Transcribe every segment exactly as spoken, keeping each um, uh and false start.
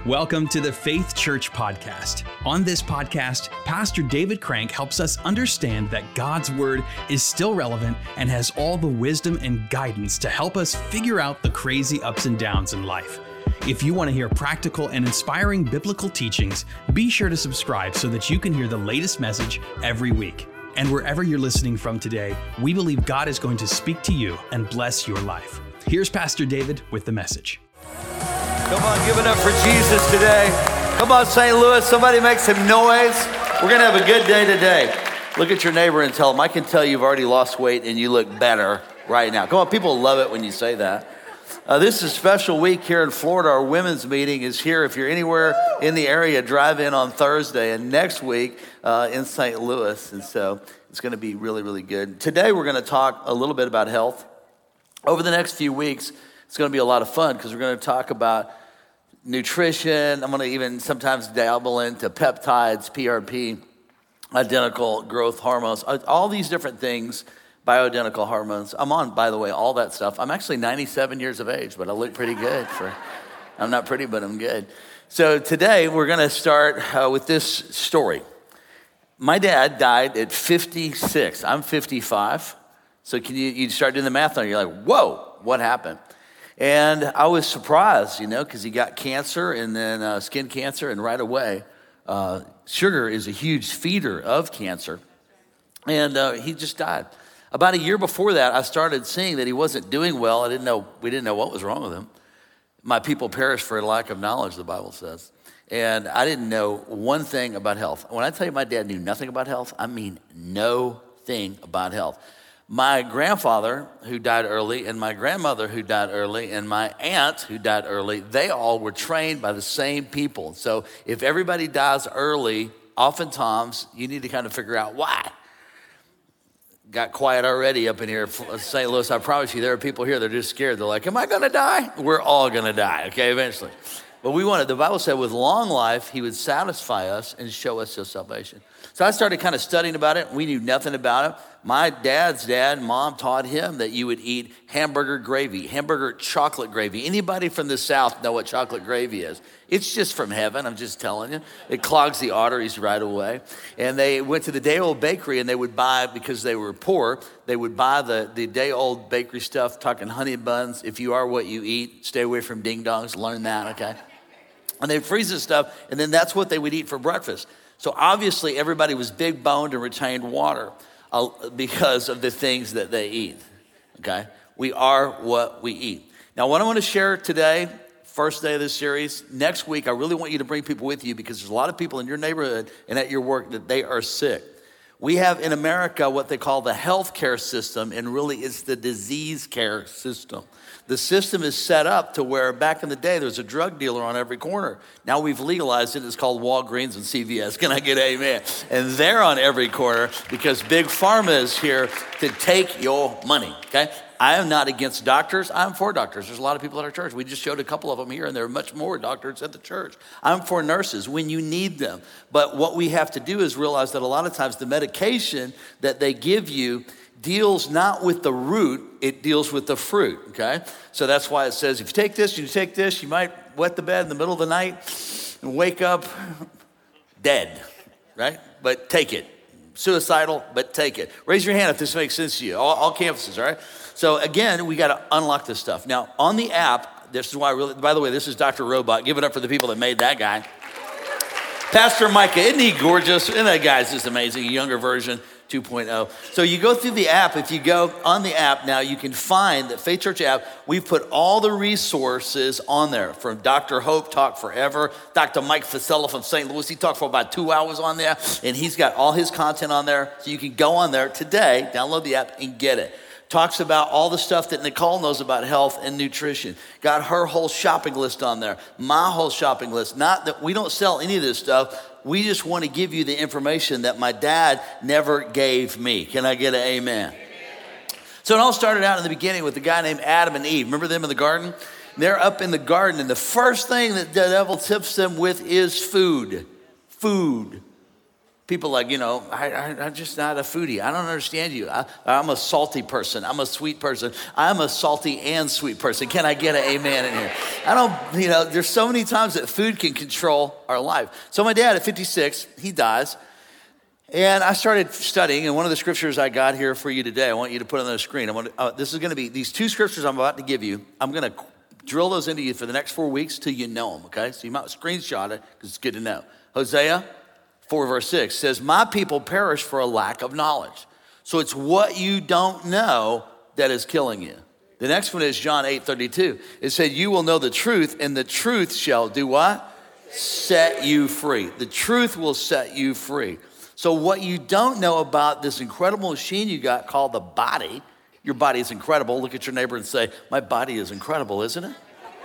Welcome to the Faith Church Podcast. On this podcast, Pastor David Crank helps us understand that God's Word is still relevant and has all the wisdom and guidance to help us figure out the crazy ups and downs in life. If you want to hear practical and inspiring biblical teachings, be sure to subscribe so that you can hear the latest message every week. And wherever you're listening from today, we believe God is going to speak to you and bless your life. Here's Pastor David with the message. Come on, give it up for Jesus today. Come on, Saint Louis, somebody make some noise. We're gonna have a good day today. Look at your neighbor and tell them, I can tell you've already lost weight and you look better right now. Come on, people love it when you say that. Uh, this is a special week here in Florida. Our women's meeting is here. If you're anywhere in the area, drive in on Thursday. And next week uh, in Saint Louis. And so it's gonna be really, really good. Today we're gonna talk a little bit about health. Over the next few weeks, it's going to be a lot of fun because we're going to talk about nutrition. I'm going to even sometimes dabble into peptides, P R P, identical growth hormones, all these different things, bioidentical hormones. I'm on, by the way, all that stuff. I'm actually ninety-seven years of age, but I look pretty good. For. I'm not pretty, but I'm good. So today we're going to start uh, with this story. My dad died at fifty-six. I'm fifty-five. So can you, you start doing the math on it? You're like, whoa, what happened? And I was surprised, you know, because he got cancer and then uh, skin cancer, and right away, uh, sugar is a huge feeder of cancer. And uh, he just died. About a year before that, I started seeing that he wasn't doing well. I didn't know, we didn't know what was wrong with him. My people perish for a lack of knowledge, the Bible says. And I didn't know one thing about health. When I tell you my dad knew nothing about health, I mean no thing about health. My grandfather, who died early, and my grandmother, who died early, and my aunt, who died early, they all were trained by the same people. So if everybody dies early, oftentimes you need to kind of figure out why. Got quiet already up in here, Saint Louis. I promise you, there are people here that are just scared. They're like, am I going to die? We're all going to die, okay, eventually. But we wanted, the Bible said with long life, he would satisfy us and show us his salvation. So I started kind of studying about it. We knew nothing about it. My dad's dad and mom taught him that you would eat hamburger gravy, hamburger chocolate gravy. Anybody from the South know what chocolate gravy is? It's just from heaven, I'm just telling you. It clogs the arteries right away. And they went to the day-old bakery and they would buy, because they were poor, they would buy the, the day-old bakery stuff, talking honey buns. If you are what you eat, stay away from ding-dongs, learn that, okay? And they'd freeze this stuff, and then that's what they would eat for breakfast. So obviously everybody was big boned and retained water uh, because of the things that they eat, okay? We are what we eat. Now what I want to share today, first day of this series, next week I really want you to bring people with you because there's a lot of people in your neighborhood and at your work that they are sick. We have in America what they call the health care system, and really it's the disease care system. The system is set up to where back in the day, there was a drug dealer on every corner. Now we've legalized it. It's called Walgreens and C V S. Can I get amen? And they're on every corner because Big Pharma is here to take your money, okay? I am not against doctors. I'm for doctors. There's a lot of people at our church. We just showed a couple of them here, and there are much more doctors at the church. I'm for nurses when you need them. But what we have to do is realize that a lot of times the medication that they give you deals not with the root, it deals with the fruit, okay? So that's why it says, if you take this, you take this, you might wet the bed in the middle of the night and wake up dead, right? But take it. Suicidal, but take it. Raise your hand if this makes sense to you, all, all campuses, all right? So again, we got to unlock this stuff. Now, on the app, this is why I really, by the way, this is Doctor Robot. Give it up for the people that made that guy. Pastor Micah, isn't he gorgeous? And that guy's just amazing, a younger version, two point oh. So you go through the app. If you go on the app now, you can find the Faith Church app. We've put all the resources on there, from Doctor Hope, Talk Forever, Doctor Mike Fasella from Saint Louis. He talked for about two hours on there, and he's got all his content on there. So you can go on there today, download the app, and get it. Talks about all the stuff that Nicole knows about health and nutrition. Got her whole shopping list on there, my whole shopping list. Not that we don't sell any of this stuff. We just want to give you the information that my dad never gave me. Can I get an amen? Amen. So it all started out in the beginning with a guy named Adam and Eve. Remember them in the garden? They're up in the garden, and the first thing that the devil tips them with is food. Food. People like, you know, I, I, I'm just not a foodie. I don't understand you. I, I'm a salty person. I'm a sweet person. I'm a salty and sweet person. Can I get an amen in here? I don't, you know, there's so many times that food can control our life. So my dad at fifty-six, he dies. And I started studying, and one of the scriptures I got here for you today, I want you to put on the screen. I want to, uh, this is going to be, these two scriptures I'm about to give you, I'm going to drill those into you for the next four weeks till you know them, okay? So you might screenshot it because it's good to know. Hosea four verse six says, my people perish for a lack of knowledge. So it's what you don't know that is killing you. The next one is John eight thirty-two. It said, you will know the truth, and the truth shall do what? Set you free. The truth will set you free. So what you don't know about this incredible machine you got called the body, your body is incredible. Look at your neighbor and say, my body is incredible, isn't it?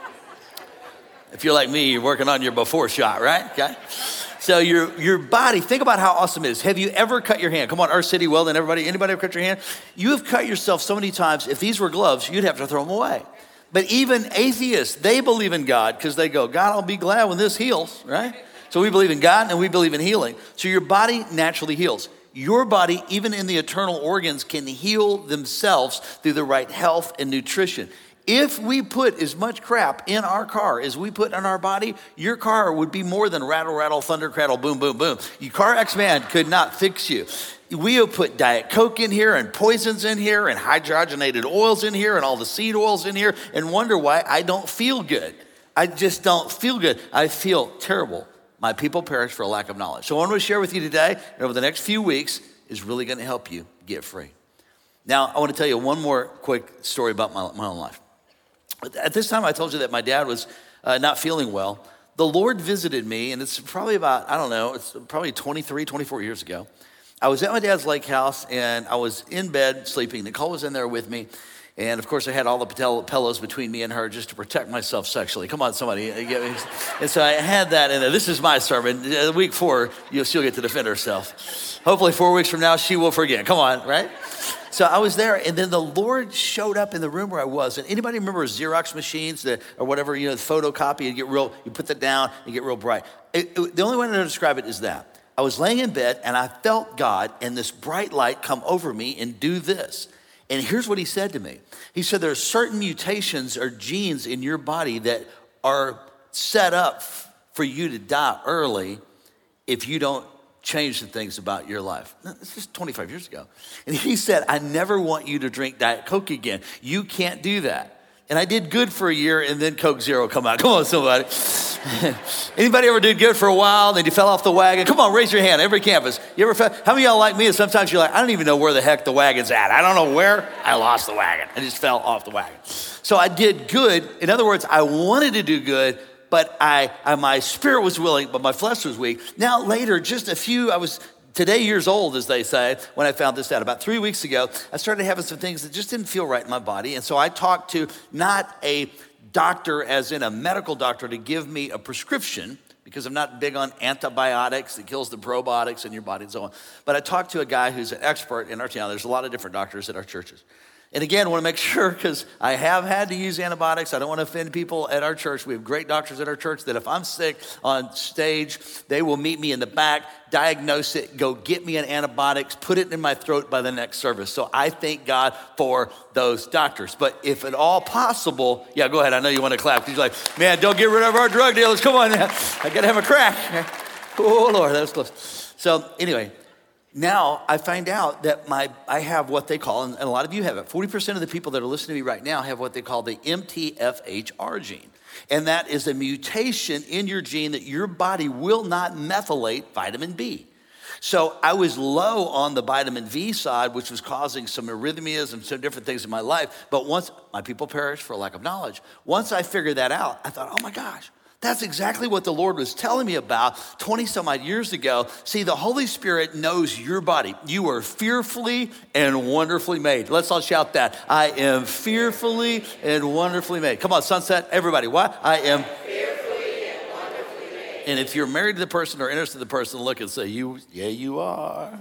If you're like me, you're working on your before shot, right? Okay. So your your body, think about how awesome it is. Have you ever cut your hand? Come on, Earth City, Weldon, everybody, anybody ever cut your hand? You have cut yourself so many times, if these were gloves, you'd have to throw them away. But even atheists, they believe in God because they go, God, I'll be glad when this heals, right? So we believe in God and we believe in healing. So your body naturally heals. Your body, even in the internal organs, can heal themselves through the right health and nutrition. If we put as much crap in our car as we put in our body, your car would be more than rattle, rattle, thunder, craddle, boom, boom, boom. Your car X-Man could not fix you. We have put Diet Coke in here and poisons in here and hydrogenated oils in here and all the seed oils in here and wonder why I don't feel good. I just don't feel good. I feel terrible. My people perish for a lack of knowledge. So what I'm going to share with you today and over the next few weeks is really going to help you get free. Now, I want to tell you one more quick story about my, my own life. At this time, I told you that my dad was uh, not feeling well. The Lord visited me, and it's probably about, I don't know, it's probably twenty-three, twenty-four years ago. I was at my dad's lake house, and I was in bed sleeping. Nicole was in there with me. And, of course, I had all the pillows between me and her just to protect myself sexually. Come on, somebody. And so I had that in there. This is my sermon. Week four, she'll get to defend herself. Hopefully four weeks from now, she will forget. Come on, right? So I was there, and then the Lord showed up in the room where I was. And anybody remember Xerox machines that, or whatever, you know, the photocopy, you get real, you put that down, you get real bright. It, it, the only way to describe it is that. I was laying in bed, and I felt God and this bright light come over me and do this. And here's what he said to me. He said, there are certain mutations or genes in your body that are set up for you to die early if you don't change the things about your life. This is twenty-five years ago. And he said, I never want you to drink Diet Coke again. You can't do that. And I did good for a year, and then Coke Zero come out. Come on, somebody. Anybody ever did good for a while, then you fell off the wagon? Come on, raise your hand, every campus. You ever fell? How many of y'all like me? And sometimes you're like, I don't even know where the heck the wagon's at. I don't know where. I lost the wagon. I just fell off the wagon. So I did good. In other words, I wanted to do good, but I, I my spirit was willing, but my flesh was weak. Now later, just a few, I was today years old, as they say, when I found this out. About three weeks ago, I started having some things that just didn't feel right in my body. And so I talked to not a doctor, as in a medical doctor, to give me a prescription, because I'm not big on antibiotics that kills the probiotics in your body and so on. But I talked to a guy who's an expert in our town. There's a lot of different doctors at our churches. And again, I want to make sure, because I have had to use antibiotics. I don't want to offend people at our church. We have great doctors at our church that if I'm sick on stage, they will meet me in the back, diagnose it, go get me an antibiotics, put it in my throat by the next service. So I thank God for those doctors. But if at all possible, yeah, go ahead. I know you want to clap, because you're like, man, don't get rid of our drug dealers. Come on, man. I got to have a crack. Oh, Lord, that was close. So anyway, now I find out that my I have what they call, and a lot of you have it, forty percent of the people that are listening to me right now have what they call the M T F H R gene. And that is a mutation in your gene that your body will not methylate vitamin B. So I was low on the vitamin V side, which was causing some arrhythmias and some different things in my life. But once my people perish for lack of knowledge, once I figured that out, I thought, oh my gosh, that's exactly what the Lord was telling me about twenty some odd years ago. See, the Holy Spirit knows your body. You are fearfully and wonderfully made. Let's all shout that. I am fearfully and wonderfully made. Come on, Sunset, everybody. What? I am fearfully and wonderfully made. And if you're married to the person or interested in the person, look and say, "You, yeah, you are."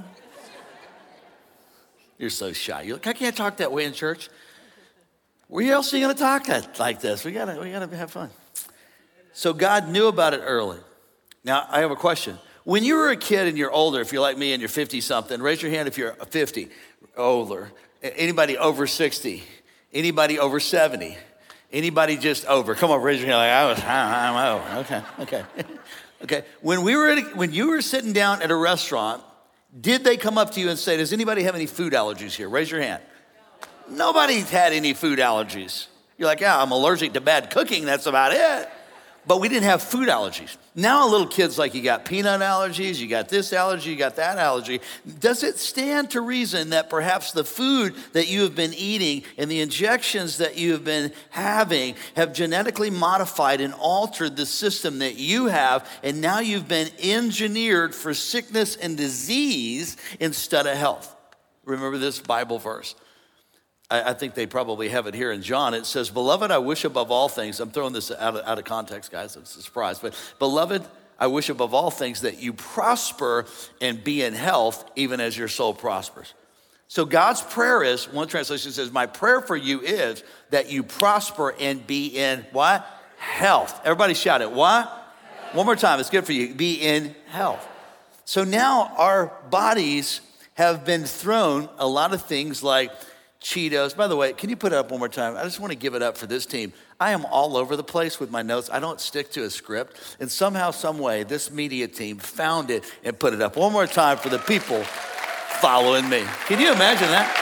You're so shy. You're like, I can't talk that way in church. Where else are you going to talk that, like this? We gotta, we gotta have fun. So God knew about it early. Now, I have a question. When you were a kid and you're older, if you're like me and you're fifty-something, raise your hand if you're fifty, older. Anybody over sixty? Anybody over seventy? Anybody just over? Come on, raise your hand like, I was, I'm over. Okay, okay. Okay, when we were at, when you were sitting down at a restaurant, did they come up to you and say, does anybody have any food allergies here? Raise your hand. No. Nobody's had any food allergies. You're like, yeah, I'm allergic to bad cooking, that's about it. But we didn't have food allergies. Now little kids like, you got peanut allergies, you got this allergy, you got that allergy. Does it stand to reason that perhaps the food that you have been eating and the injections that you have been having have genetically modified and altered the system that you have, and now you've been engineered for sickness and disease instead of health? Remember this Bible verse. I think they probably have it here in John. It says, beloved, I wish above all things, I'm throwing this out of, out of context, guys, it's a surprise, but beloved, I wish above all things that you prosper and be in health, even as your soul prospers. So God's prayer is, one translation says, my prayer for you is that you prosper and be in what? Health. Everybody shout it, what? Health. One more time, it's good for you, be in health. So now our bodies have been thrown a lot of things like Cheetos. By the way, can you put it up one more time? I just want to give it up for this team. I am all over the place with my notes. I don't stick to a script. And somehow, some way, this media team found it and put it up. One more time for the people following me. Can you imagine that?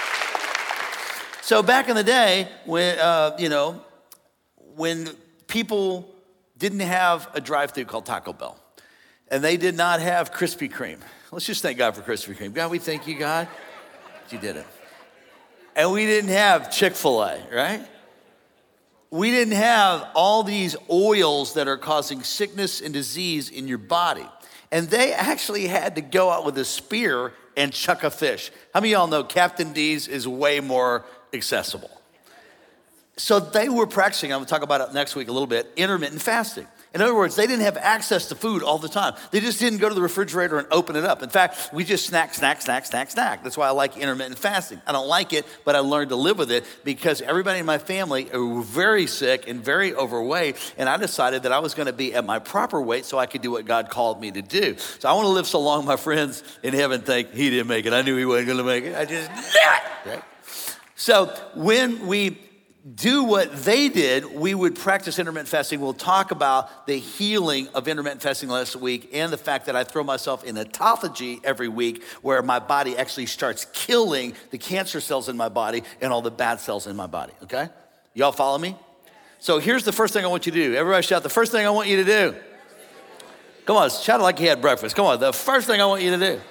So back in the day, when, uh, you know, when people didn't have a drive-thru called Taco Bell, and they did not have Krispy Kreme. Let's just thank God for Krispy Kreme. God, we thank you, God. You did it. And we didn't have Chick-fil-A, right? We didn't have all these oils that are causing sickness and disease in your body. And they actually had to go out with a spear and chuck a fish. How many of y'all know Captain D's is way more accessible? So they were practicing, I'm gonna talk about it next week a little bit, intermittent fasting. In other words, they didn't have access to food all the time. They just didn't go to the refrigerator and open it up. In fact, we just snack, snack, snack, snack, snack. That's why I like intermittent fasting. I don't like it, but I learned to live with it because everybody in my family were very sick and very overweight, and I decided that I was gonna be at my proper weight so I could do what God called me to do. So I wanna live so long my friends in heaven think, he didn't make it. I knew he wasn't gonna make it. I just knew it. Right? So when we do what they did, we would practice intermittent fasting. We'll talk about the healing of intermittent fasting last week and the fact that I throw myself in autophagy every week where my body actually starts killing the cancer cells in my body and all the bad cells in my body, okay? Y'all follow me? So here's the first thing I want you to do. Everybody shout, the first thing I want you to do. Come on, shout it like you had breakfast. Come on, the first thing I want you to do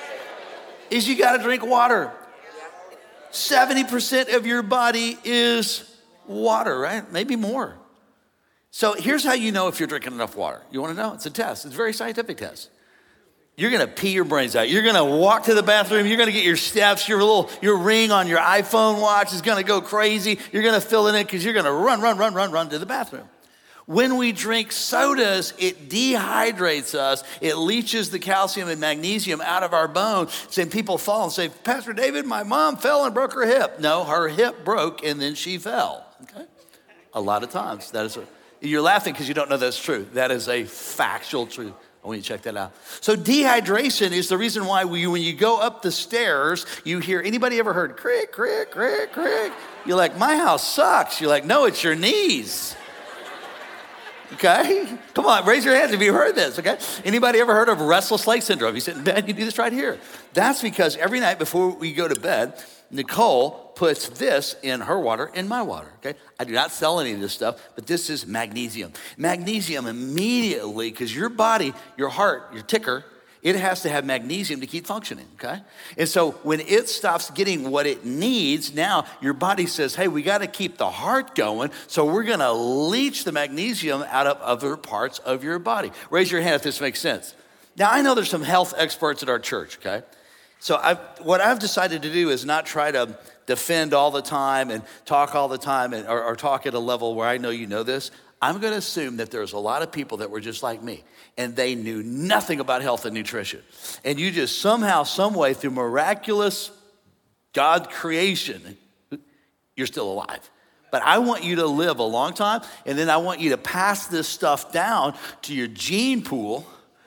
is you gotta drink water. seventy percent of your body is water, right? Maybe more. So here's how you know if you're drinking enough water. You wanna know? It's a test. It's a very scientific test. You're gonna pee your brains out. You're gonna walk to the bathroom. You're gonna get your steps. Your little, your ring on your iPhone watch is gonna go crazy. You're gonna fill it in because you're gonna run, run, run, run, run to the bathroom. When we drink sodas, it dehydrates us. It leaches the calcium and magnesium out of our bone. So people fall and say, Pastor David, my mom fell and broke her hip. No, her hip broke and then she fell. Okay? A lot of times. That is a, you're laughing because you don't know that's true. That is a factual truth. I want you to check that out. So dehydration is the reason why we, when you go up the stairs, you hear, anybody ever heard crick, crick, crick, crick? You're like, my house sucks. You're like, no, it's your knees. Okay? Come on, raise your hands if you heard this, okay? Anybody ever heard of restless leg syndrome? You sit in bed, you do this right here. That's because every night before we go to bed, Nicole puts this in her water, in my water, okay? I do not sell any of this stuff, but this is magnesium. Magnesium immediately, because your body, your heart, your ticker, it has to have magnesium to keep functioning, okay? And so when it stops getting what it needs, now your body says, hey, we gotta keep the heart going, so we're gonna leach the magnesium out of other parts of your body. Raise your hand if this makes sense. Now, I know there's some health experts at our church, okay? So I've, what I've decided to do is not try to defend all the time and talk all the time and, or, or talk at a level where I know you know this. I'm gonna assume that there's a lot of people that were just like me and they knew nothing about health and nutrition. And you just somehow, some way, through miraculous God creation, you're still alive. But I want you to live a long time, and then I want you to pass this stuff down to your gene pool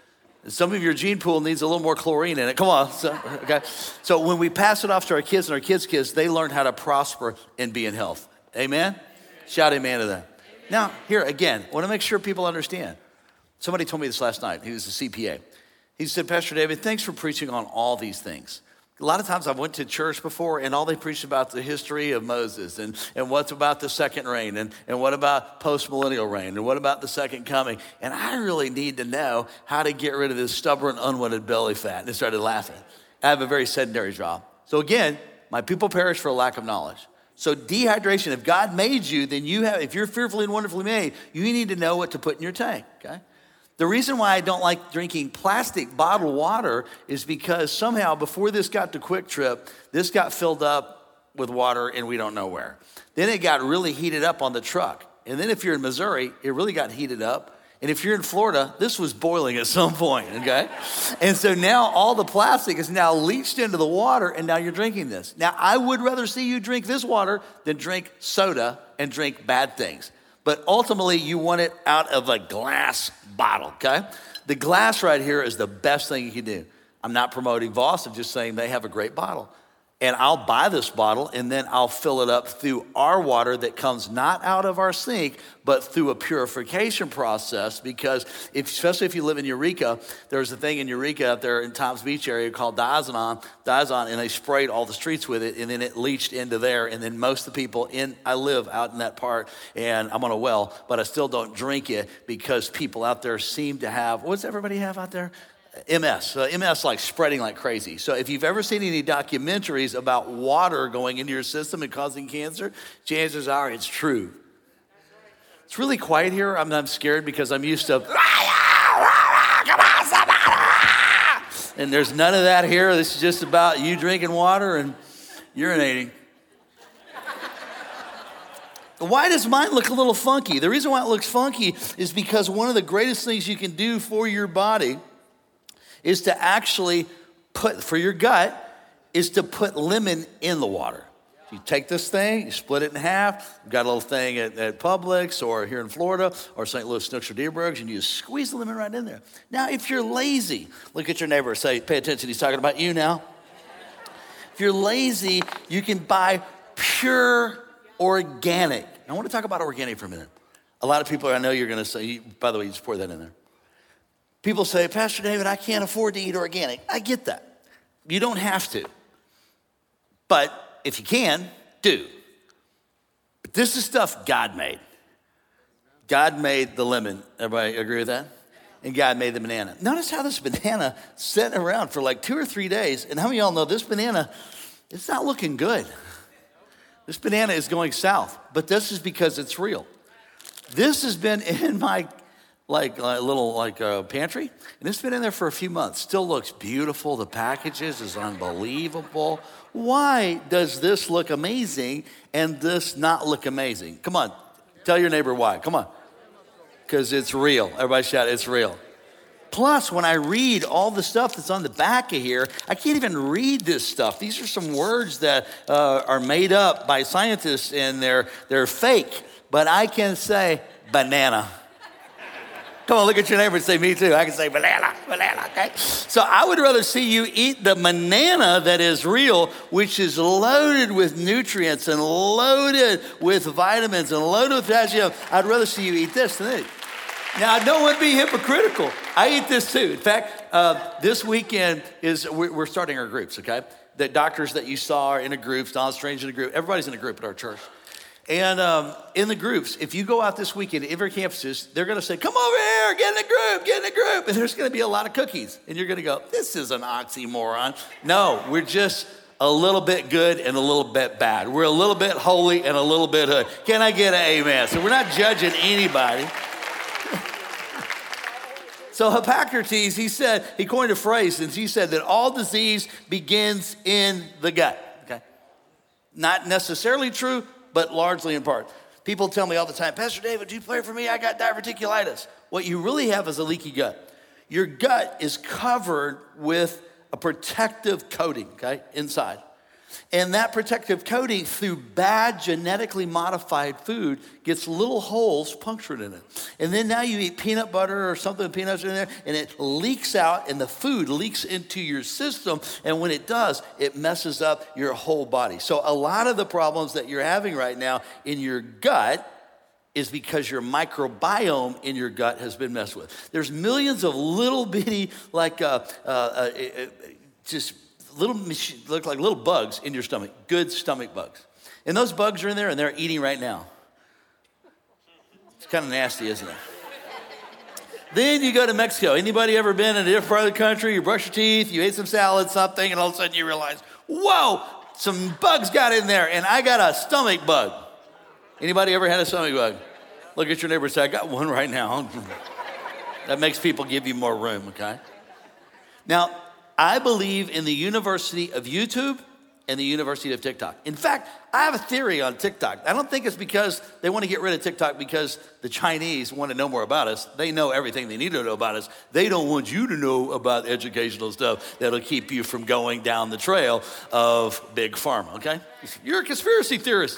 Some of your gene pool needs a little more chlorine in it. Come on. So, okay. So when we pass it off to our kids and our kids' kids, they learn how to prosper and be in health. Amen? Shout amen to that. Now, here again, I want to make sure people understand. Somebody told me this last night. He was a C P A. He said, Pastor David, thanks for preaching on all these things. A lot of times I went to church before and all they preached about the history of Moses and, and what's about the second reign and, and what about post-millennial reign and what about the second coming. And I really need to know how to get rid of this stubborn, unwanted belly fat. And they started laughing. I have a very sedentary job. So again, my people perish for a lack of knowledge. So dehydration, if God made you, then you have, if you're fearfully and wonderfully made, you need to know what to put in your tank, okay? The reason why I don't like drinking plastic bottled water is because somehow before this got to Quick Trip, this got filled up with water and we don't know where. Then it got really heated up on the truck. And then if you're in Missouri, it really got heated up. And if you're in Florida, this was boiling at some point, okay? And so now all the plastic is now leached into the water and now you're drinking this. Now, I would rather see you drink this water than drink soda and drink bad things. But ultimately, you want it out of a glass bottle, okay? The glass right here is the best thing you can do. I'm not promoting Voss, I'm just saying they have a great bottle. And I'll buy this bottle and then I'll fill it up through our water that comes not out of our sink, but through a purification process because if, especially if you live in Eureka, there's a thing in Eureka out there in Toms Beach area called Diazon, Diazon, and they sprayed all the streets with it and then it leached into there. And then most of the people in, I live out in that part and I'm on a well, but I still don't drink it because people out there seem to have, what's everybody have out there? M S, uh, M S like spreading like crazy. So if you've ever seen any documentaries about water going into your system and causing cancer, chances are it's true. It's really quiet here. I'm, I'm scared because I'm used to, and there's none of that here. This is just about you drinking water and urinating. Why does mine look a little funky? The reason why it looks funky is because one of the greatest things you can do for your body is to actually put, for your gut, is to put lemon in the water. You take this thing, you split it in half. You've got a little thing at, at Publix or here in Florida or Saint Louis Snooks or Dearborgs, and you just squeeze the lemon right in there. Now, if you're lazy, look at your neighbor and say, pay attention, he's talking about you now. If you're lazy, you can buy pure organic. I want to talk about organic for a minute. A lot of people, I know you're going to say, by the way, you just pour that in there. People say, Pastor David, I can't afford to eat organic. I get that. You don't have to. But if you can, do. But this is stuff God made. God made the lemon. Everybody agree with that? And God made the banana. Notice how this banana sitting around for like two or three days. And how many of y'all know this banana, it's not looking good. This banana is going south. But this is because it's real. This has been in my like a little like uh, pantry, and it's been in there for a few months. Still looks beautiful. The packages is unbelievable. Why does this look amazing and this not look amazing? Come on, tell your neighbor why. Come on, because it's real. Everybody shout, it's real. Plus, when I read all the stuff that's on the back of here, I can't even read this stuff. These are some words that uh, are made up by scientists and they're they're fake, but I can say banana. Come on, look at your neighbor and say, me too. I can say banana, banana, okay? So I would rather see you eat the banana that is real, which is loaded with nutrients and loaded with vitamins and loaded with potassium. I'd rather see you eat this than it. Now, I don't want to be hypocritical. I eat this too. In fact, uh, this weekend is, we're starting our groups, okay? The doctors that you saw are in a group, Don Strange in a group. Everybody's in a group at our church. And um, in the groups, if you go out this weekend at every campuses, they're going to say, come over here, get in a group, get in a group. And there's going to be a lot of cookies. And you're going to go, this is an oxymoron. No, we're just a little bit good and a little bit bad. We're a little bit holy and a little bit hood. Can I get an amen? So we're not judging anybody. So Hippocrates, he said, he coined a phrase, and he said that all disease begins in the gut. Okay, not necessarily true, but largely in part. People tell me all the time, Pastor David, do you pray for me? I got diverticulitis. What you really have is a leaky gut. Your gut is covered with a protective coating, okay, inside. And that protective coating, through bad genetically modified food, gets little holes punctured in it. And then now you eat peanut butter or something with peanuts in there, and it leaks out, and the food leaks into your system. And when it does, it messes up your whole body. So a lot of the problems that you're having right now in your gut is because your microbiome in your gut has been messed with. There's millions of little bitty, like, uh, uh, uh, uh, just little, look like little bugs in your stomach, good stomach bugs. And those bugs are in there and they're eating right now. It's kind of nasty, isn't it? Then you go to Mexico. Anybody ever been in a different part of the country? You brush your teeth, you ate some salad, something, and all of a sudden you realize, whoa, some bugs got in there and I got a stomach bug. Anybody ever had a stomach bug? Look at your neighbor and say, I got one right now. That makes people give you more room, okay? Now, I believe in the University of YouTube and the University of TikTok. In fact, I have a theory on TikTok. I don't think it's because they want to get rid of TikTok because the Chinese want to know more about us. They know everything they need to know about us. They don't want you to know about educational stuff that'll keep you from going down the trail of big pharma, okay? You're a conspiracy theorist.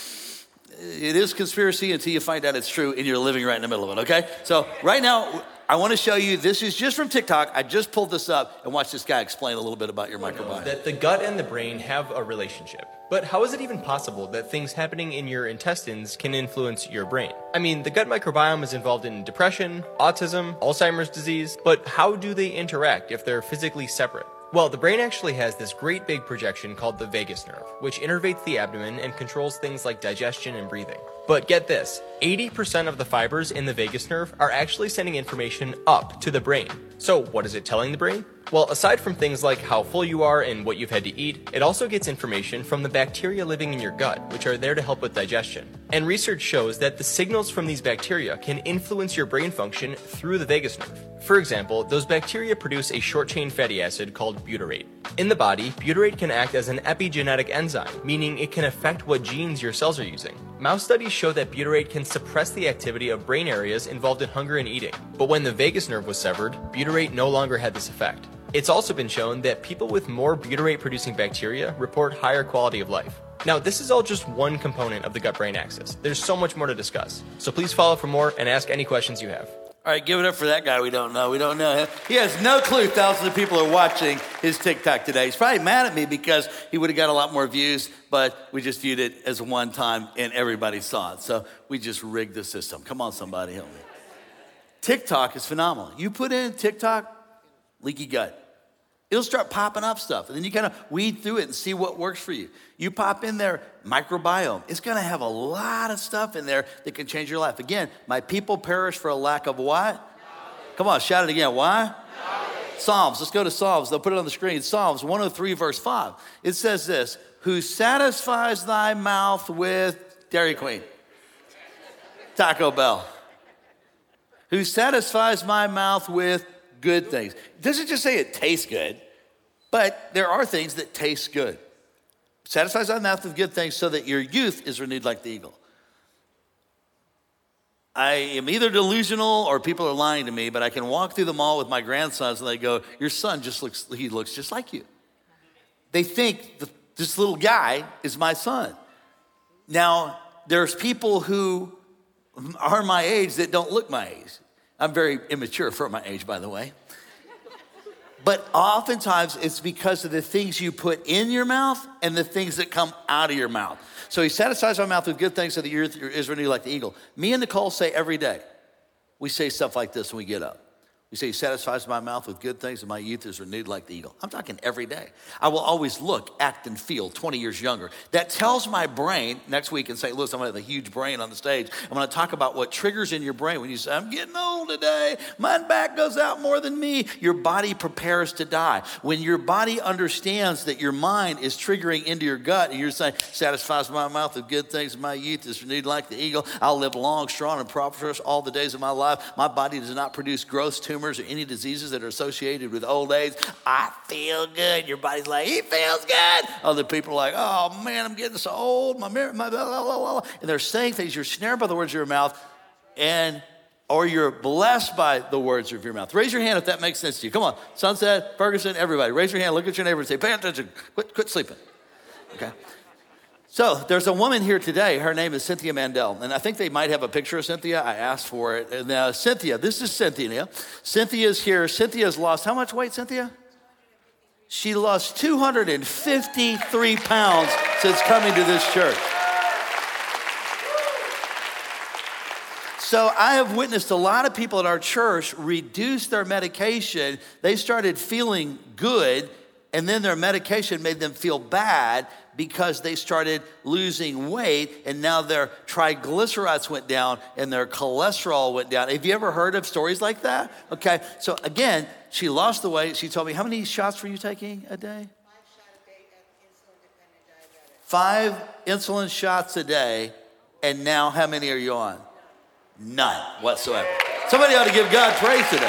It is conspiracy until you find out it's true and you're living right in the middle of it, okay? So right now, I want to show you, this is just from TikTok. I just pulled this up and watch this guy explain a little bit about your microbiome. That the gut and the brain have a relationship. But how is it even possible that things happening in your intestines can influence your brain? I mean, the gut microbiome is involved in depression, autism, Alzheimer's disease, but how do they interact if they're physically separate? Well, the brain actually has this great big projection called the vagus nerve, which innervates the abdomen and controls things like digestion and breathing. But get this, eighty percent of the fibers in the vagus nerve are actually sending information up to the brain. So what is it telling the brain? Well, aside from things like how full you are and what you've had to eat, it also gets information from the bacteria living in your gut, which are there to help with digestion. And research shows that the signals from these bacteria can influence your brain function through the vagus nerve. For example, those bacteria produce a short-chain fatty acid called butyrate. In the body, butyrate can act as an epigenetic enzyme, meaning it can affect what genes your cells are using. Mouse studies show that butyrate can suppress the activity of brain areas involved in hunger and eating. But when the vagus nerve was severed, butyrate no longer had this effect. It's also been shown that people with more butyrate-producing bacteria report higher quality of life. Now, this is all just one component of the gut-brain axis. There's so much more to discuss. So please follow for more and ask any questions you have. All right, give it up for that guy we don't know. We don't know him. He has no clue thousands of people are watching his TikTok today. He's probably mad at me because he would have got a lot more views, but we just viewed it as one time and everybody saw it. So we just rigged the system. Come on, somebody, help me. TikTok is phenomenal. You put in TikTok, leaky gut. It'll start popping up stuff, and then you kind of weed through it and see what works for you. You pop in there, microbiome. It's going to have a lot of stuff in there that can change your life. Again, my people perish for a lack of what? Knowledge. Come on, shout it again. Why? Knowledge. Psalms. Let's go to Psalms. They'll put it on the screen. Psalms one oh three, verse five. It says this, who satisfies thy mouth with Dairy Queen, Taco Bell. Who satisfies my mouth with good things. It doesn't just say it tastes good, but there are things that taste good. Satisfies thy mouth with good things so that your youth is renewed like the eagle. I am either delusional or people are lying to me, but I can walk through the mall with my grandsons and they go, your son just looks, he looks just like you. They think that this little guy is my son. Now, there's people who are my age that don't look my age. I'm very immature for my age, by the way. But oftentimes it's because of the things you put in your mouth and the things that come out of your mouth. So he satisfies our mouth with good things so that your youth is renewed like the eagle. Me and Nicole say every day, we say stuff like this when we get up. We say, he satisfies my mouth with good things and my youth is renewed like the eagle. I'm talking every day. I will always look, act, and feel twenty years younger. That tells my brain, next week in Saint Louis, I'm going to have a huge brain on the stage. I'm going to talk about what triggers in your brain when you say, I'm getting old today. My back goes out more than me. Your body prepares to die. When your body understands that your mind is triggering into your gut and you're saying, satisfies my mouth with good things and my youth is renewed like the eagle. I'll live long, strong, and prosperous all the days of my life. My body does not produce growth, tumors, or any diseases that are associated with old age. I feel good. Your body's like, he feels good. Other people are like, oh man, I'm getting so old. My, my blah, blah, blah, blah. And they're saying things. You're snared by the words of your mouth, and or you're blessed by the words of your mouth. Raise your hand if that makes sense to you. Come on, Sunset, Ferguson, everybody. Raise your hand. Look at your neighbor and say, pay attention. Quit, quit sleeping. Okay. So there's a woman here today. Her name is Cynthia Mandel. And I think they might have a picture of Cynthia. I asked for it. And uh, Cynthia, this is Cynthia. Cynthia's here. Cynthia's lost how much weight, Cynthia? She lost two hundred fifty-three pounds since coming to this church. So I have witnessed a lot of people at our church reduce their medication. They started feeling good, and then their medication made them feel bad because they started losing weight, and now their triglycerides went down and their cholesterol went down. Have you ever heard of stories like that? Okay, so again, she lost the weight. She told me, how many shots were you taking a day? Five insulin shots a day, and now how many are you on? None whatsoever. Somebody ought to give God praise today.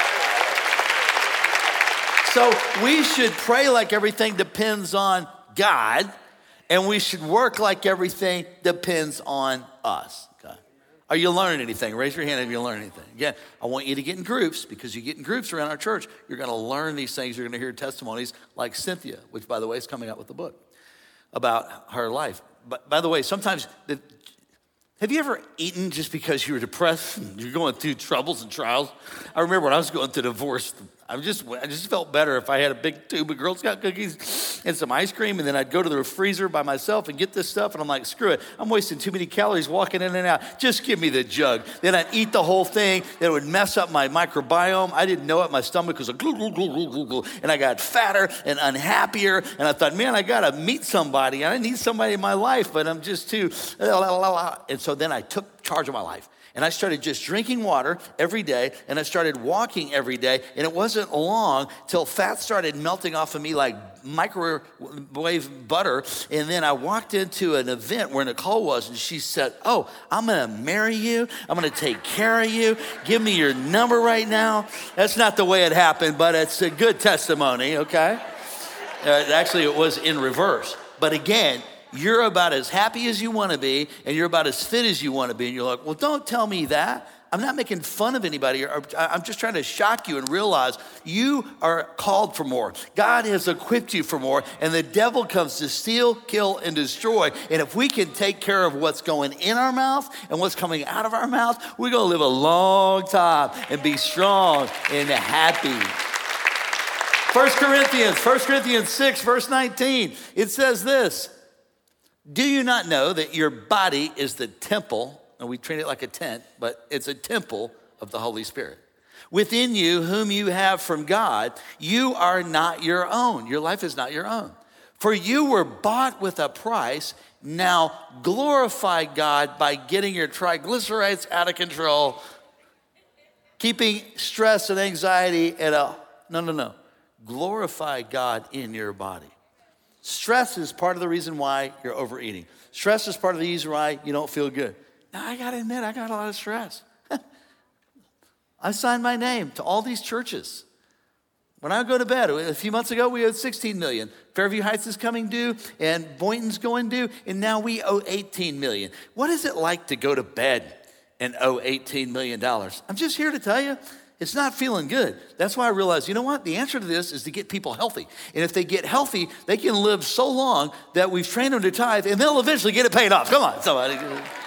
So we should pray like everything depends on God, and we should work like everything depends on us. Okay. Are you learning anything? Raise your hand if you learn anything. Again, I want you to get in groups, because you get in groups around our church, you're going to learn these things. You're going to hear testimonies like Cynthia, which, by the way, is coming out with the book about her life. But by the way, sometimes, the, have you ever eaten just because you were depressed and you're going through troubles and trials? I remember when I was going through divorce, I just I just felt better if I had a big tube of Girl Scout cookies and some ice cream, and then I'd go to the freezer by myself and get this stuff, and I'm like, screw it. I'm wasting too many calories walking in and out. Just give me the jug. Then I'd eat the whole thing. Then it would mess up my microbiome. I didn't know it. My stomach was like, glue, glue, glue, glue, glue, glue. And I got fatter and unhappier, and I thought, man, I got to meet somebody. I need somebody in my life, but I'm just too, la, la, la, la. And so then I took charge of my life. And I started just drinking water every day, and I started walking every day, and it wasn't long till fat started melting off of me like microwave butter. And then I walked into an event where Nicole was, and she said, oh, I'm gonna marry you. I'm gonna take care of you. Give me your number right now. That's not the way it happened, but it's a good testimony, okay? Uh, actually, it was in reverse. But again, you're about as happy as you want to be, and you're about as fit as you want to be. And you're like, well, don't tell me that. I'm not making fun of anybody. I'm just trying to shock you and realize you are called for more. God has equipped you for more, and the devil comes to steal, kill, and destroy. And if we can take care of what's going in our mouth and what's coming out of our mouth, we're going to live a long time and be strong and happy. First Corinthians, First Corinthians six, verse nineteen, it says this. Do you not know that your body is the temple, and we treat it like a tent, but it's a temple of the Holy Spirit, within you, whom you have from God? You are not your own. Your life is not your own. For you were bought with a price. Now glorify God by getting your triglycerides out of control, keeping stress and anxiety at a, no, no, no. Glorify God in your body. Stress is part of the reason why you're overeating. Stress is part of the reason why you don't feel good. Now, I got to admit, I got a lot of stress. I signed my name to all these churches. When I go to bed, a few months ago, we owed sixteen million dollars. Fairview Heights is coming due, and Boynton's going due, and now we owe eighteen million dollars. What is it like to go to bed and owe eighteen million dollars? I'm just here to tell you, it's not feeling good. That's why I realized, you know what? The answer to this is to get people healthy. And if they get healthy, they can live so long that we've trained them to tithe, and they'll eventually get it paid off. Come on, somebody.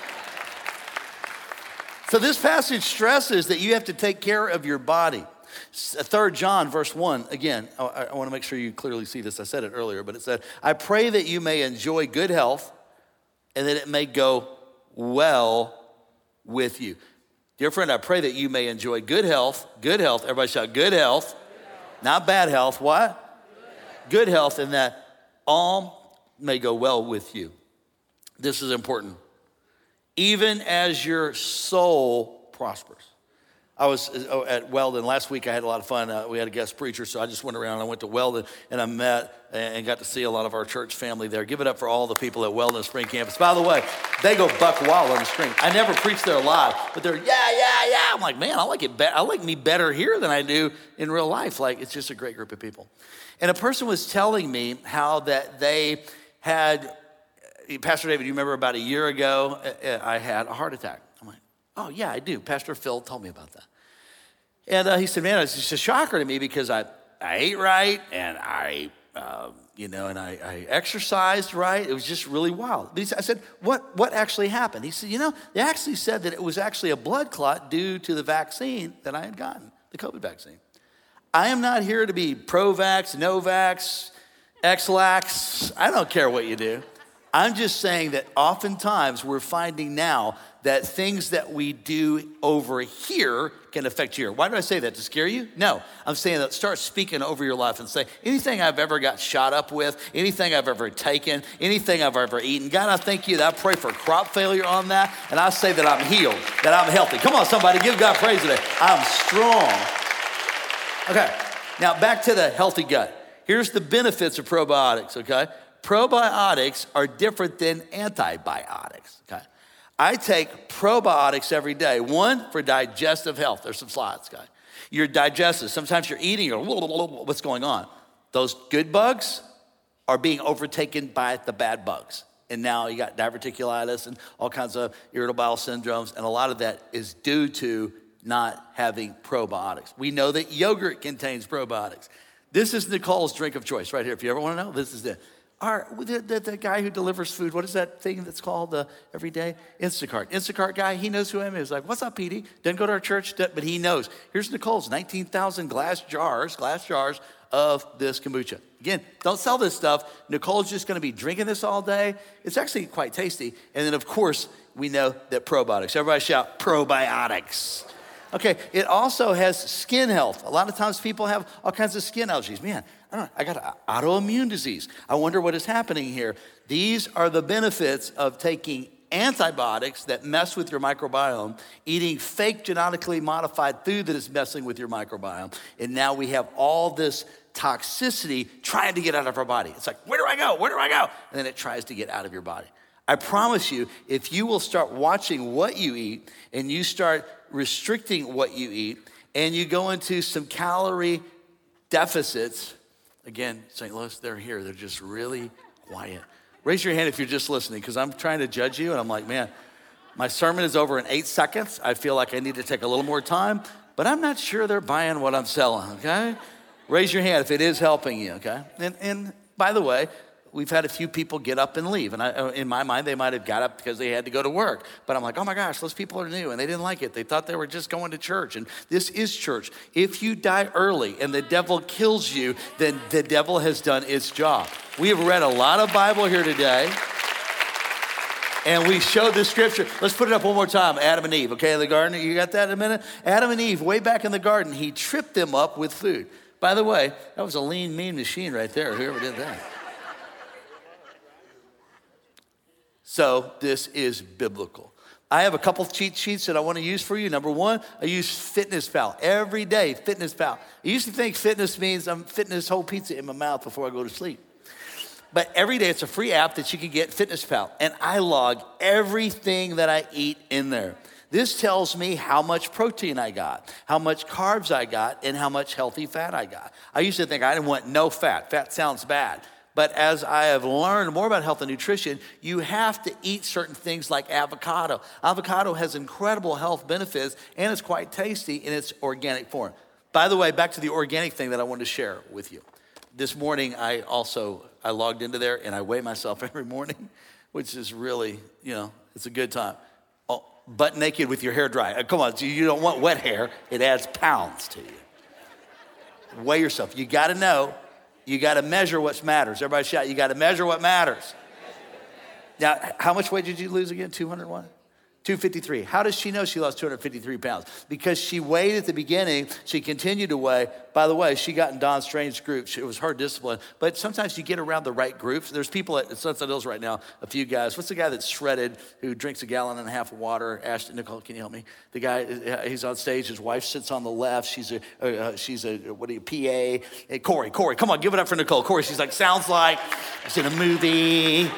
So this passage stresses that you have to take care of your body. Third John, verse one, again, I, I want to make sure you clearly see this. I said it earlier, but it said, I pray that you may enjoy good health and that it may go well with you. Dear friend, I pray that you may enjoy good health, good health. Everybody shout, good health. Good health. Not bad health. What? Good health. Good health, and that all may go well with you. This is important. Even as your soul prospers. I was at Weldon last week. I had a lot of fun. Uh, we had a guest preacher, so I just went around. I went to Weldon, and I met and got to see a lot of our church family there. Give it up for all the people at Weldon Spring Campus. By the way, they go buck wild on the spring. I never preach there live, but they're, yeah, yeah, yeah. I'm like, man, I like it. Be- I like me better here than I do in real life. Like, it's just a great group of people. And a person was telling me how that they had, Pastor David, you remember about a year ago, I had a heart attack. I'm like, oh, yeah, I do. Pastor Phil told me about that. And uh, he said, man, it's just a shocker to me because I, I ate right and I uh, you know, and I, I exercised, right? It was just really wild. But he said, I said, what, what actually happened? He said, you know, they actually said that it was actually a blood clot due to the vaccine that I had gotten, the COVID vaccine. I am not here to be pro-vax, no-vax, X-lax. I don't care what you do. I'm just saying that oftentimes we're finding now that things that we do over here can affect here. Why do I say that? To scare you? No. I'm saying that start speaking over your life and say, anything I've ever got shot up with, anything I've ever taken, anything I've ever eaten, God, I thank you that I pray for crop failure on that, and I say that I'm healed, that I'm healthy. Come on, somebody, give God praise today. I'm strong. Okay, now back to the healthy gut. Here's the benefits of probiotics, okay? Probiotics are different than antibiotics, okay? I take probiotics every day. One, for digestive health. There's some slides, guys. Your digestive, sometimes you're eating, you're, what's going on? Those good bugs are being overtaken by the bad bugs. And now you got diverticulitis and all kinds of irritable bowel syndromes, and a lot of that is due to not having probiotics. We know that yogurt contains probiotics. This is Nicole's drink of choice right here. If you ever want to know, this is it. Our, the, the, the guy who delivers food, what is that thing that's called uh, every day? Instacart. Instacart guy, he knows who I am. He's like, what's up, Petey? Doesn't go to our church, but he knows. Here's Nicole's nineteen thousand glass jars, glass jars of this kombucha. Again, don't sell this stuff. Nicole's just going to be drinking this all day. It's actually quite tasty. And then, of course, we know that probiotics. Everybody shout, probiotics. Okay, it also has skin health. A lot of times people have all kinds of skin allergies. Man, I don't know, I got an autoimmune disease. I wonder what is happening here. These are the benefits of taking antibiotics that mess with your microbiome, eating fake genetically modified food that is messing with your microbiome. And now we have all this toxicity trying to get out of our body. It's like, where do I go? Where do I go? And then it tries to get out of your body. I promise you, if you will start watching what you eat and you start restricting what you eat and you go into some calorie deficits, again, Saint Louis, they're here. They're just really quiet. Raise your hand if you're just listening, because I'm trying to judge you and I'm like, man, my sermon is over in eight seconds. I feel like I need to take a little more time, but I'm not sure they're buying what I'm selling, okay? Raise your hand if it is helping you, okay? And, and by the way, we've had a few people get up and leave. And I, in my mind, they might have got up because they had to go to work. But I'm like, oh my gosh, those people are new and they didn't like it. They thought they were just going to church. And this is church. If you die early and the devil kills you, then the devil has done its job. We have read a lot of Bible here today. And we showed the scripture. Let's put it up one more time. Adam and Eve, okay, in the garden. You got that in a minute? Adam and Eve, way back in the garden, he tripped them up with food. By the way, that was a lean, mean machine right there, whoever did that. So this is biblical. I have a couple of cheat sheets that I want to use for you. Number one, I use FitnessPal. Every day, FitnessPal. I used to think fitness means I'm fitting this whole pizza in my mouth before I go to sleep. But every day, it's a free app that you can get, FitnessPal. And I log everything that I eat in there. This tells me how much protein I got, how much carbs I got, and how much healthy fat I got. I used to think I didn't want no fat. Fat sounds bad. But as I have learned more about health and nutrition, you have to eat certain things like avocado. Avocado has incredible health benefits, and it's quite tasty in its organic form. By the way, back to the organic thing that I wanted to share with you. This morning, I also, I logged into there, and I weigh myself every morning, which is really, you know, it's a good time. Oh, butt naked with your hair dry. Come on, you don't want wet hair. It adds pounds to you. Weigh yourself. You got to know. You got to measure what matters. Everybody shout, you got to measure what matters. Now, how much weight did you lose again? two hundred one? two fifty-three. How does she know she lost two hundred fifty-three pounds? Because she weighed at the beginning. She continued to weigh. By the way, she got in Don Strange's group. It was her discipline. But sometimes you get around the right groups. There's people at Sunset Hills right now, a few guys. What's the guy that's shredded who drinks a gallon and a half of water? Ashton, Nicole, can you help me? The guy, he's on stage. His wife sits on the left. She's a, uh, she's a what do you, P A. Hey, Corey, Corey, come on, give it up for Nicole. Corey, she's like, sounds like it's in a movie.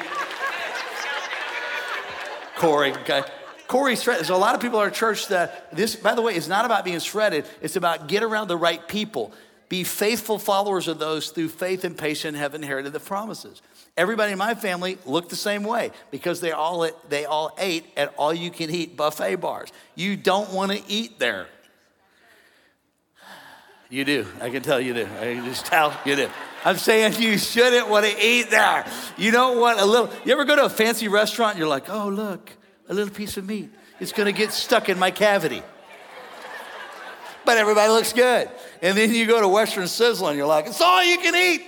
Corey, okay. Corey's shredded. So a lot of people are church that this, by the way, is not about being shredded. It's about get around the right people. Be faithful followers of those through faith and patience have inherited the promises. Everybody in my family looked the same way because they all they all ate at all-you-can-eat buffet bars. You don't want to eat there. You do. I can tell you do. I can just tell you do. I'm saying you shouldn't want to eat there. You don't want a little, you ever go to a fancy restaurant and you're like, oh, look, a little piece of meat. It's going to get stuck in my cavity. But everybody looks good. And then you go to Western Sizzle and you're like, it's all you can eat.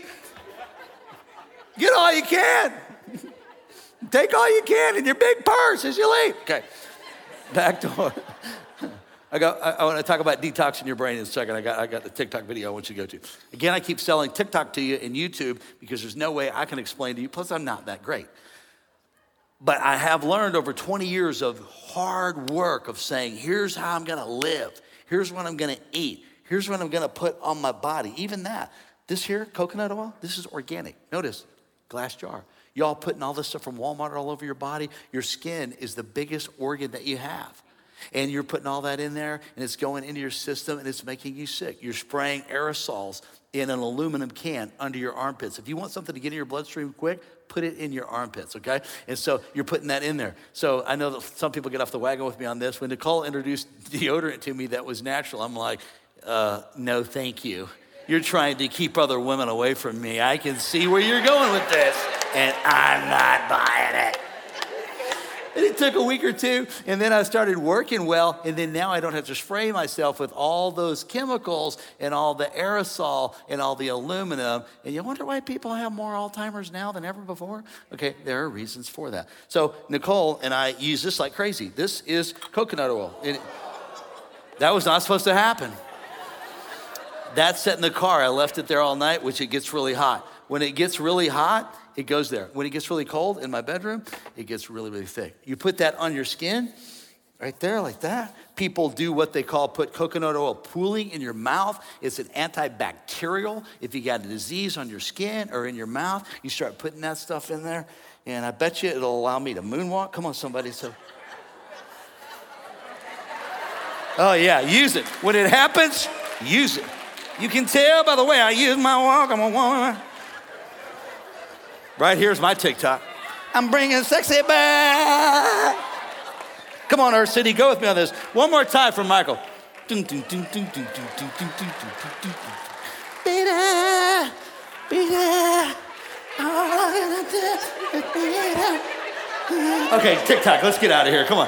Get all you can. Take all you can in your big purse as you leave. Okay, back to I got. I, I want to talk about detoxing your brain in a second. I got. I got the TikTok video I want you to go to. Again, I keep selling TikTok to you and YouTube because there's no way I can explain to you. Plus, I'm not that great. But I have learned over twenty years of hard work of saying, here's how I'm going to live. Here's what I'm going to eat. Here's what I'm going to put on my body. Even that. This here, coconut oil, this is organic. Notice, glass jar. Y'all putting all this stuff from Walmart all over your body. Your skin is the biggest organ that you have. And you're putting all that in there, and it's going into your system, and it's making you sick. You're spraying aerosols in an aluminum can under your armpits. If you want something to get in your bloodstream quick, put it in your armpits, okay? And so you're putting that in there. So I know that some people get off the wagon with me on this. When Nicole introduced deodorant to me that was natural, I'm like, uh, no, thank you. You're trying to keep other women away from me. I can see where you're going with this, and I'm not buying it. And it took a week or two, and then I started working well, and then now I don't have to spray myself with all those chemicals and all the aerosol and all the aluminum. And you wonder why people have more Alzheimer's now than ever before? Okay, there are reasons for that. So Nicole and I use this like crazy. This is coconut oil. And it, that was not supposed to happen. That's set in the car. I left it there all night, which it gets really hot. When it gets really hot, it goes there. When it gets really cold in my bedroom, it gets really, really thick. You put that on your skin, right there like that. People do what they call put coconut oil pooling in your mouth. It's an antibacterial. If you got a disease on your skin or in your mouth, you start putting that stuff in there, and I bet you it'll allow me to moonwalk. Come on, somebody. So, oh yeah, use it. When it happens, use it. You can tell by the way I use my walk. I'm a woman. Right here's my TikTok. I'm bringing sexy back. Come on, Earth City, go with me on this. One more time from Michael. Okay, TikTok, let's get out of here. Come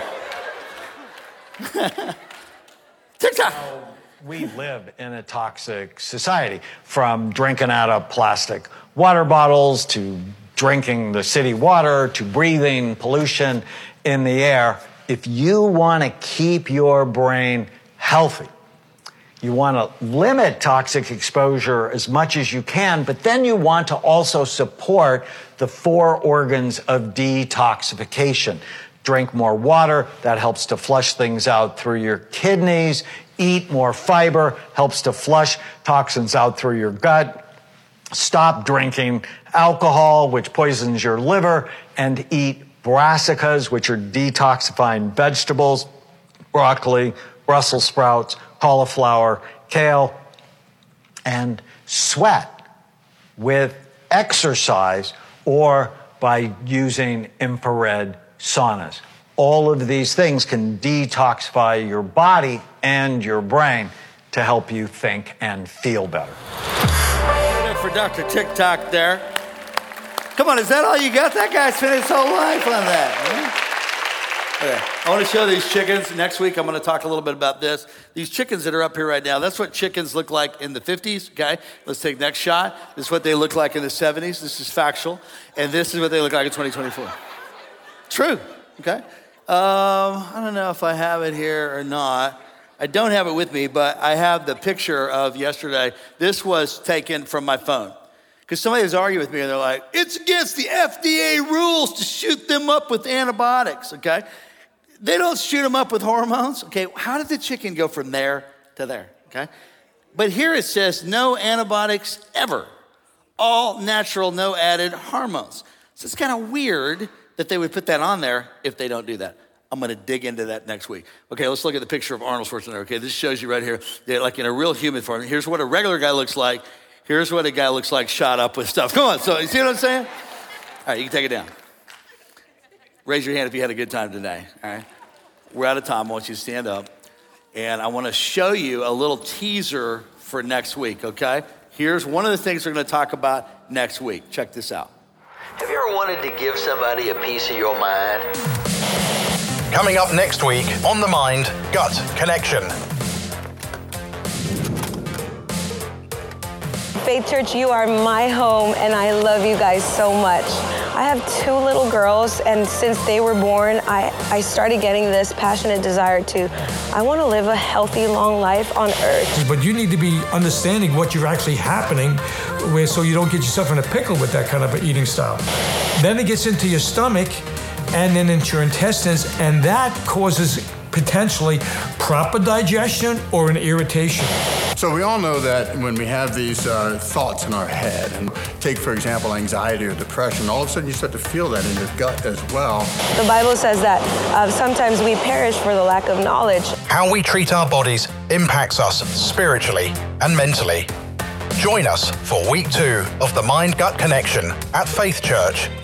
on. TikTok. We live in a toxic society, from drinking out of plastic water bottles to drinking the city water to breathing pollution in the air. If you want to keep your brain healthy, you want to limit toxic exposure as much as you can, but then you want to also support the four organs of detoxification. Drink more water, that helps to flush things out through your kidneys. Eat more fiber, helps to flush toxins out through your gut. Stop drinking alcohol, which poisons your liver, and eat brassicas, which are detoxifying vegetables, broccoli, Brussels sprouts, cauliflower, kale, and sweat with exercise or by using infrared saunas. All of these things can detoxify your body and your brain to help you think and feel better. For Doctor TikTok there. Come on, is that all you got? That guy spent his whole life on that. Okay, I want to show these chickens. Next week, I'm going to talk a little bit about this. These chickens that are up here right now, that's what chickens look like in the fifties, okay? Let's take next shot. This is what they look like in the seventies. This is factual. And this is what they look like in twenty twenty-four. True, okay? Um, I don't know if I have it here or not. I don't have it with me, but I have the picture of yesterday. This was taken from my phone. Because somebody was arguing with me, and they're like, it's against the F D A rules to shoot them up with antibiotics, okay? They don't shoot them up with hormones, okay? How did the chicken go from there to there, okay? But here it says no antibiotics ever. All natural, no added hormones. So it's kind of weird that they would put that on there if they don't do that. I'm going to dig into that next week. Okay, let's look at the picture of Arnold Schwarzenegger. Okay, this shows you right here, like in a real human form. Here's what a regular guy looks like. Here's what a guy looks like shot up with stuff. Come on, so you see what I'm saying? All right, you can take it down. Raise your hand if you had a good time today, all right? We're out of time. I want you to stand up. And I want to show you a little teaser for next week, okay? Here's one of the things we're gonna talk about next week. Check this out. Have you ever wanted to give somebody a piece of your mind? Coming up next week on The Mind Gut Connection. Faith Church, you are my home, and I love you guys so much. I have two little girls, and since they were born, I, I started getting this passionate desire to, I want to live a healthy, long life on earth. But you need to be understanding what you're actually happening where, so you don't get yourself in a pickle with that kind of an eating style. Then it gets into your stomach and then into your intestines, and that causes potentially proper digestion or an irritation. So we all know that when we have these uh, thoughts in our head, and take, for example, anxiety or depression, all of a sudden you start to feel that in your gut as well. The Bible says that uh, sometimes we perish for the lack of knowledge. How we treat our bodies impacts us spiritually and mentally. Join us for week two of the Mind Gut Connection at Faith Church